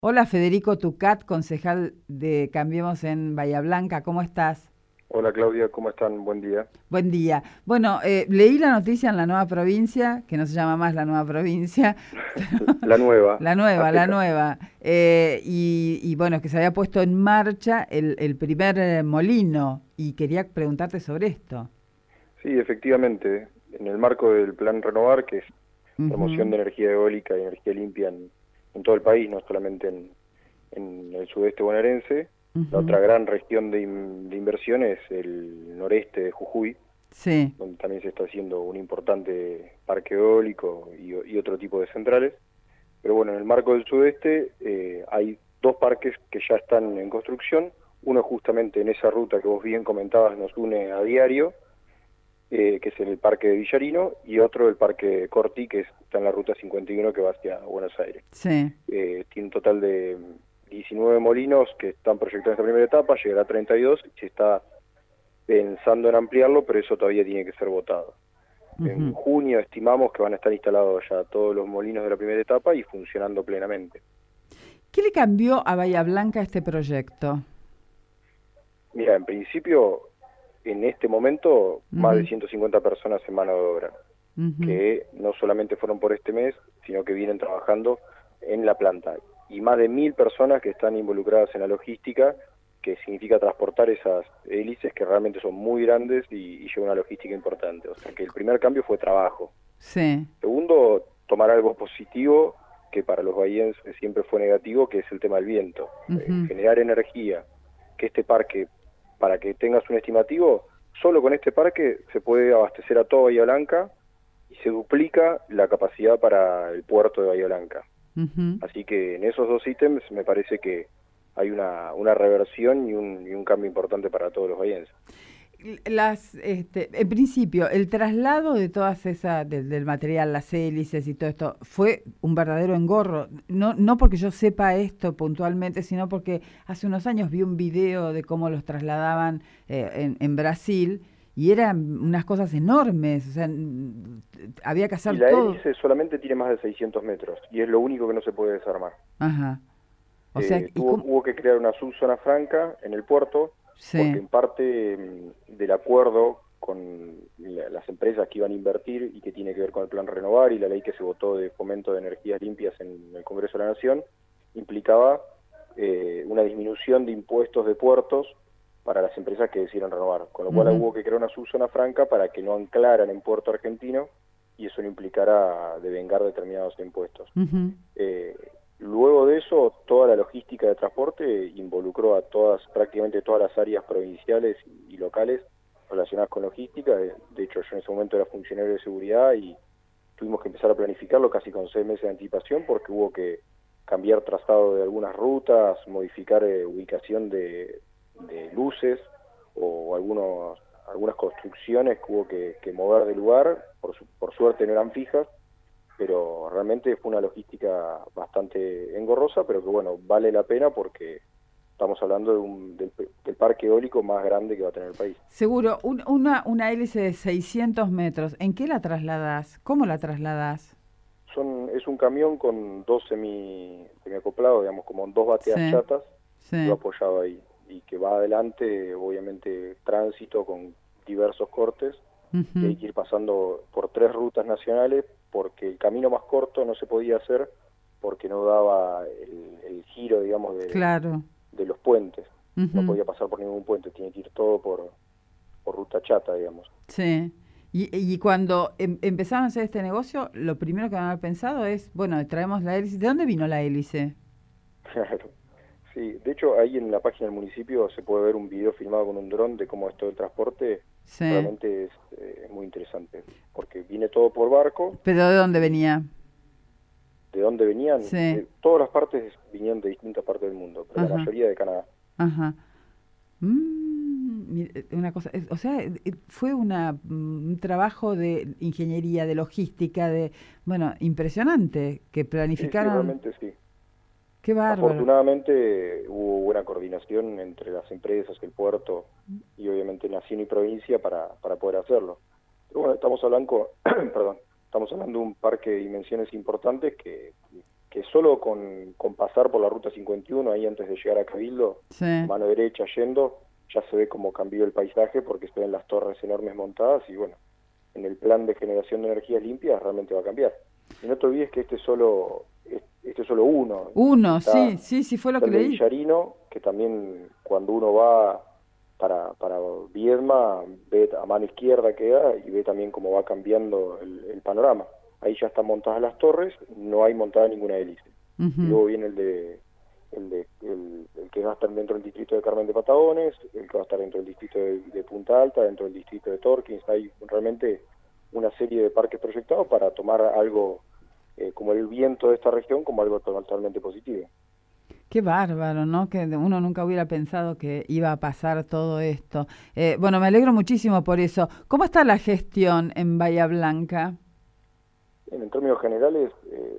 Hola Federico Tucat, concejal de Cambiemos en Bahía Blanca, ¿cómo estás? Hola Claudia, ¿cómo están? Buen día. Buen día. Bueno, leí la noticia en la nueva provincia, que no se llama más la nueva provincia, La nueva, la a nueva, la secas. nueva, y bueno, que se había puesto en marcha el primer molino, y quería preguntarte sobre esto. Sí, efectivamente, en el marco del Plan Renovar, que es promoción Ujú, de energía eólica y energía limpia en todo el país, no solamente en el sudeste bonaerense, la ujú. otra gran región de inversión es el noreste de Jujuy, Sí. donde también se está haciendo un importante parque eólico y otro tipo de centrales. Pero bueno, en el marco del sudeste hay dos parques que ya están en construcción. Uno justamente en esa ruta que vos bien comentabas nos une a diario, que es el Parque de Villarino, y otro el Parque Corti, que está en la ruta 51 que va hacia Buenos Aires. Sí. Tiene un total de 19 molinos que están proyectados en esta primera etapa, llegará a 32, se está pensando en ampliarlo, pero eso todavía tiene que ser votado. En Ujú. junio estimamos que van a estar instalados ya todos los molinos de la primera etapa y funcionando plenamente. ¿Qué le cambió a Bahía Blanca este proyecto? Mira, en principio, en este momento, más de Ujú, 150 personas en mano de obra, ujú. que no solamente fueron por este mes, sino que vienen trabajando en la planta. Y más de 1000 personas que están involucradas en la logística, que significa transportar esas hélices que realmente son muy grandes y llevan una logística importante. O sea que el primer cambio fue trabajo. Sí. Segundo, tomar algo positivo que para los bahienses siempre fue negativo, que es el tema del viento. Ujú. Generar energía, que este parque, para que tengas un estimativo, solo con este parque se puede abastecer a toda Bahía Blanca y se duplica la capacidad para el puerto de Bahía Blanca. Ujú. Así que en esos dos ítems me parece que hay una reversión y un cambio importante para todos los bahienses. En principio, el traslado de todas esas, del material, las hélices y todo esto, fue un verdadero engorro. No, no porque yo sepa esto puntualmente, sino porque hace unos años vi un video de cómo los trasladaban en Brasil y eran unas cosas enormes. O sea, había que Y hacer la todo. hélice solamente tiene más de 600 metros y es lo único que no se puede desarmar. Ajá. O sea, ¿y cómo? Hubo que crear una subzona franca en el puerto, porque Sí. en parte del acuerdo con las empresas que iban a invertir y que tiene que ver con el Plan Renovar y la ley que se votó de fomento de energías limpias en el Congreso de la Nación, implicaba una disminución de impuestos de puertos para las empresas que decidieran renovar, con lo cual Ujú, hubo que crear una subzona franca para que no anclaran en puerto argentino y eso no implicara devengar determinados impuestos. ujú, Eh, Luego de eso, toda la logística de transporte involucró a prácticamente todas las áreas provinciales y locales relacionadas con logística. De hecho, yo en ese momento era funcionario de seguridad y tuvimos que empezar a planificarlo casi con 6 meses de anticipación porque hubo que cambiar trazado de algunas rutas, modificar ubicación de luces o algunas construcciones que hubo que mover de lugar. Por suerte no eran fijas, pero realmente fue una logística bastante engorrosa, pero que bueno, vale la pena porque estamos hablando del parque eólico más grande que va a tener el país. seguro, una hélice de 600 metros, ¿en qué la trasladas? ¿Cómo la trasladas? Es un camión con dos semiacoplados, digamos, como dos bateas Sí, chatas, y va sí. apoyado ahí, y que va adelante, obviamente, tránsito con diversos cortes, y Ujú. hay que ir pasando por 3 rutas nacionales, porque el camino más corto no se podía hacer porque no daba el giro, digamos, Claro. de los puentes. No Ujú. podía pasar por ningún puente, tiene que ir todo por ruta chata, digamos. Sí. Y cuando empezaron a hacer este negocio, lo primero que van a haber pensado es, bueno, traemos la hélice. ¿De dónde vino la hélice? Claro. Sí, de hecho ahí en la página del municipio se puede ver un video filmado con un dron de cómo es todo el transporte. Sí. Realmente es muy interesante, porque viene todo por barco. ¿Pero de dónde ¿Y venía? de dónde venían? Sí. Todas las partes vinieron de distintas partes del mundo, pero la Ajá. mayoría de Canadá. Ajá. Una cosa, o sea, fue un trabajo de ingeniería, de logística, de, bueno, impresionante, que Sí, sí, planificaron. realmente sí. Qué bárbaro. Afortunadamente hubo buena coordinación entre las empresas, el puerto y obviamente Nación y provincia para poder hacerlo. Pero bueno, estamos hablando, perdón, estamos hablando de un parque de dimensiones importantes que que solo con pasar por la ruta 51 ahí antes de llegar a Cabildo, Sí. mano derecha yendo, ya se ve cómo cambió el paisaje porque se ven las torres enormes montadas y bueno, en el plan de generación de energías limpias realmente va a cambiar. Y no te olvides que este es solo uno. Uno, Está, sí, sí, sí fue lo está que el de leí. Villarino, que también cuando uno va para Viedma, ve a mano izquierda queda y ve también cómo va cambiando el panorama. Ahí ya están montadas las torres, no hay montada ninguna hélice. Y Ujú. luego viene el que va a estar dentro del distrito de Carmen de Patagones, el que va a estar dentro del distrito de Punta Alta, dentro del distrito de Torkins. Hay realmente una serie de parques proyectados para tomar algo como el viento de esta región como algo totalmente positivo. Qué bárbaro, ¿no? Que uno nunca hubiera pensado que iba a pasar todo esto. Bueno, me alegro muchísimo por eso. ¿Cómo está la gestión en Bahía Blanca? En términos generales,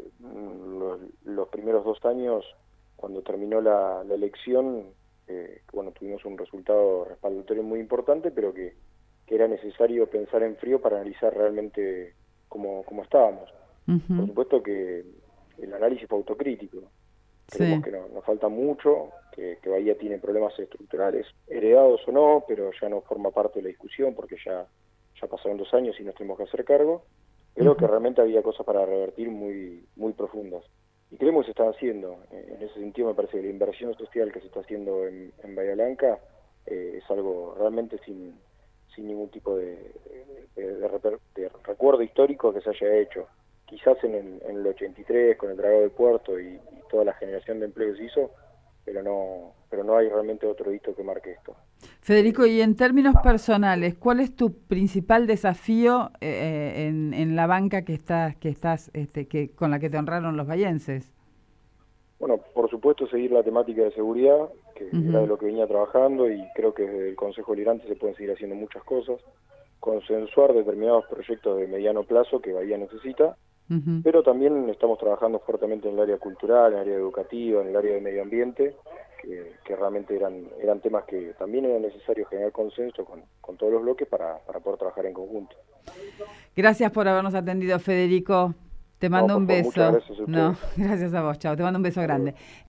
los primeros 2 años, cuando terminó la elección, bueno, tuvimos un resultado respaldatorio muy importante, pero que era necesario pensar en frío para analizar realmente cómo estábamos. Por Ujú. supuesto que el análisis fue autocrítico. Creemos Sí. que nos falta mucho, que Bahía tiene problemas estructurales, heredados o no, pero ya no forma parte de la discusión porque ya pasaron 2 años y nos tenemos que hacer cargo, pero que Ujú. realmente había cosas para revertir muy profundas. Y creemos que se están haciendo. En ese sentido me parece que la inversión social que se está haciendo en Bahía Blanca es algo realmente sin ningún tipo de recuerdo histórico que se haya hecho. Quizás en el 83 con el dragado del puerto y toda la generación de empleo que se hizo, pero no hay realmente otro hito que marque esto. Federico, y en términos personales, ¿cuál es tu principal desafío en la banca con la que te honraron los bahienses? Bueno, por supuesto seguir la temática de seguridad, que era de Ujú. lo que venía trabajando y creo que desde el Consejo Liberante se pueden seguir haciendo muchas cosas, consensuar determinados proyectos de mediano plazo que Bahía necesita, Ujú. pero también estamos trabajando fuertemente en el área cultural, en el área educativa, en el área de medio ambiente, que realmente eran temas que también era necesario generar consenso con todos los bloques para poder trabajar en conjunto. Gracias por habernos atendido, Federico. Te No, mando por un favor, muchas beso. gracias a No, ustedes. gracias a vos, chao. Te mando un beso Hasta luego. grande.